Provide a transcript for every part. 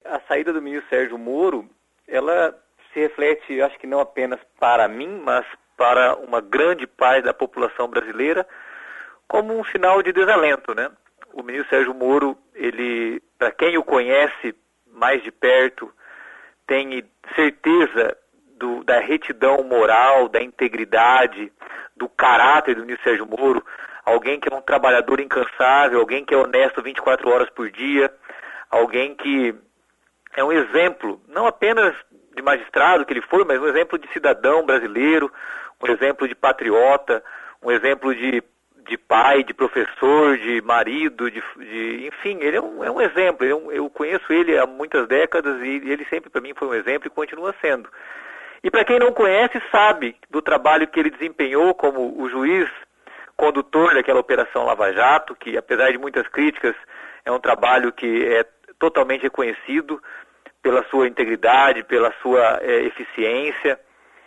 a saída do ministro Sérgio Moro, ela se reflete, acho que não apenas para mim, mas para uma grande parte da população brasileira, como um sinal de desalento, né? O ministro Sérgio Moro, ele, para quem o conhece mais de perto, tem certeza da retidão moral, da integridade, do caráter do ministro Sérgio Moro, alguém que é um trabalhador incansável, alguém que é honesto 24 horas por dia, alguém que é um exemplo, não apenas de magistrado que ele foi, mas um exemplo de cidadão brasileiro, um exemplo de patriota, um exemplo de pai, de professor, de marido, enfim, ele é um exemplo. Eu conheço ele há muitas décadas e ele sempre para mim foi um exemplo e continua sendo. E para quem não conhece, sabe do trabalho que ele desempenhou como o juiz condutor daquela Operação Lava Jato, que apesar de muitas críticas, é um trabalho que é totalmente reconhecido pela sua integridade, pela sua eficiência,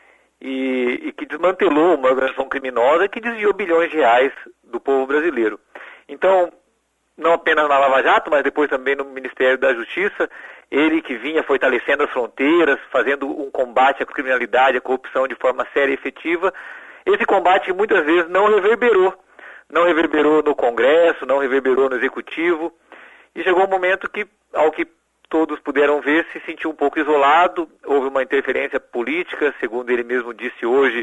e que desmantelou uma organização criminosa que desviou bilhões de reais do povo brasileiro. Então, não apenas na Lava Jato, mas depois também no Ministério da Justiça, ele que vinha fortalecendo as fronteiras, fazendo um combate à criminalidade, à corrupção de forma séria e efetiva, esse combate muitas vezes não reverberou no Congresso, não reverberou no Executivo, e chegou um momento que, ao que todos puderam ver, se sentiu um pouco isolado, houve uma interferência política, segundo ele mesmo disse hoje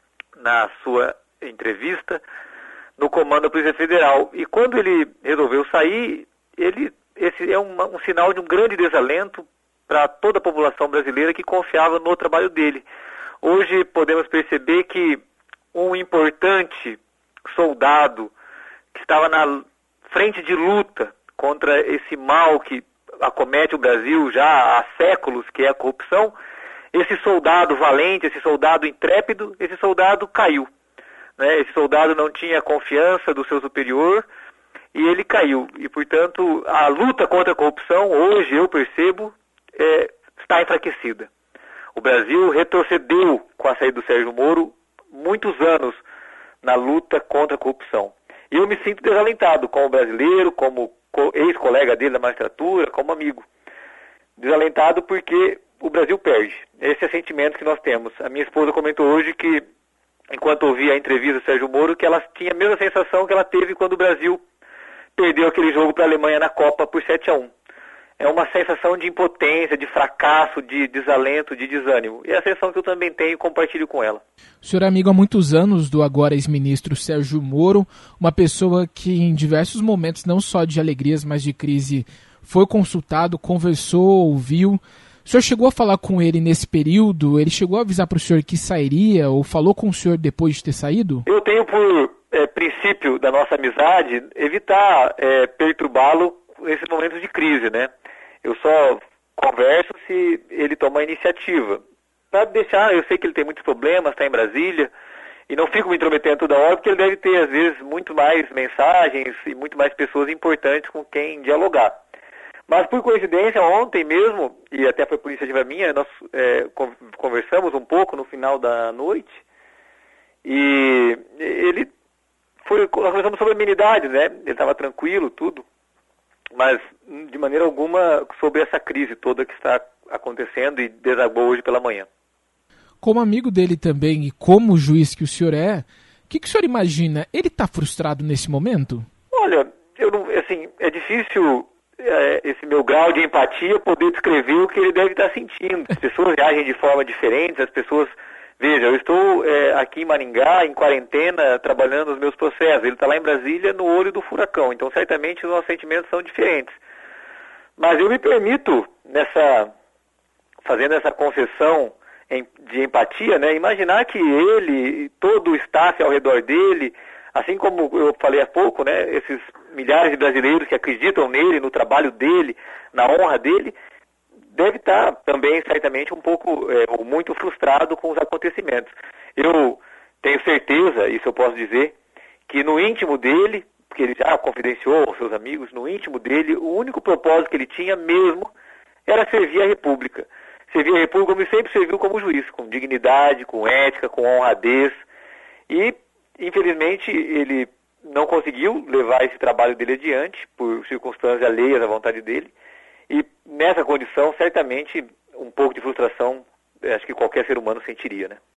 na sua entrevista, no comando da Polícia Federal. E quando ele resolveu sair, esse é um sinal de um grande desalento para toda a população brasileira que confiava no trabalho dele. Hoje podemos perceber que um importante soldado que estava na frente de luta contra esse mal que acomete o Brasil já há séculos, que é a corrupção, esse soldado valente, esse soldado intrépido, esse soldado caiu. Né? Esse soldado não tinha confiança do seu superior e ele caiu. E, portanto, a luta contra a corrupção, hoje eu percebo, está enfraquecida. O Brasil retrocedeu com a saída do Sérgio Moro muitos anos na luta contra a corrupção. E eu me sinto desalentado como brasileiro, como ex-colega dele da magistratura, como amigo. Desalentado porque o Brasil perde. Esse é o sentimento que nós temos. A minha esposa comentou hoje que, enquanto ouvia a entrevista do Sérgio Moro, que ela tinha a mesma sensação que ela teve quando o Brasil perdeu aquele jogo para a Alemanha na Copa por 7-1. É uma sensação de impotência, de fracasso, de desalento, de desânimo. E é a sensação que eu também tenho e compartilho com ela. O senhor é amigo há muitos anos do agora ex-ministro Sérgio Moro, uma pessoa que em diversos momentos, não só de alegrias, mas de crise, foi consultado, conversou, ouviu. O senhor chegou a falar com ele nesse período? Ele chegou a avisar para o senhor que sairia ou falou com o senhor depois de ter saído? Eu tenho por princípio da nossa amizade evitar perturbá-lo nesses momentos de crise, né? Eu só converso se ele toma a iniciativa. Para deixar, eu sei que ele tem muitos problemas, está em Brasília, e não fico me intrometendo toda hora, porque ele deve ter, às vezes, muito mais mensagens e muito mais pessoas importantes com quem dialogar. Mas, por coincidência, ontem mesmo, e até foi por iniciativa minha, nós conversamos um pouco no final da noite, e nós conversamos sobre amenidades, né? Ele estava tranquilo, tudo. Mas, de maneira alguma, sobre essa crise toda que está acontecendo e desabou hoje pela manhã. Como amigo dele também e como juiz que o senhor é, o que o senhor imagina? Ele está frustrado nesse momento? Olha, é difícil esse meu grau de empatia poder descrever o que ele deve estar sentindo. As pessoas reagem de forma diferente, as pessoas... Veja, eu estou aqui em Maringá, em quarentena, trabalhando nos meus processos. Ele está lá em Brasília, no olho do furacão. Então, certamente, os nossos sentimentos são diferentes. Mas eu me permito, fazendo essa concessão de empatia, né, imaginar que ele, todo o staff ao redor dele, assim como eu falei há pouco, né, esses milhares de brasileiros que acreditam nele, no trabalho dele, na honra dele, deve estar também, certamente, um pouco ou muito frustrado com os acontecimentos. Eu tenho certeza, isso eu posso dizer, que no íntimo dele, porque ele já confidenciou aos seus amigos, no íntimo dele, o único propósito que ele tinha mesmo era servir a República. Servir a República como ele sempre serviu como juiz, com dignidade, com ética, com honradez. E, infelizmente, ele não conseguiu levar esse trabalho dele adiante, por circunstâncias alheias à vontade dele. E nessa condição, certamente, um pouco de frustração, acho que qualquer ser humano sentiria, né?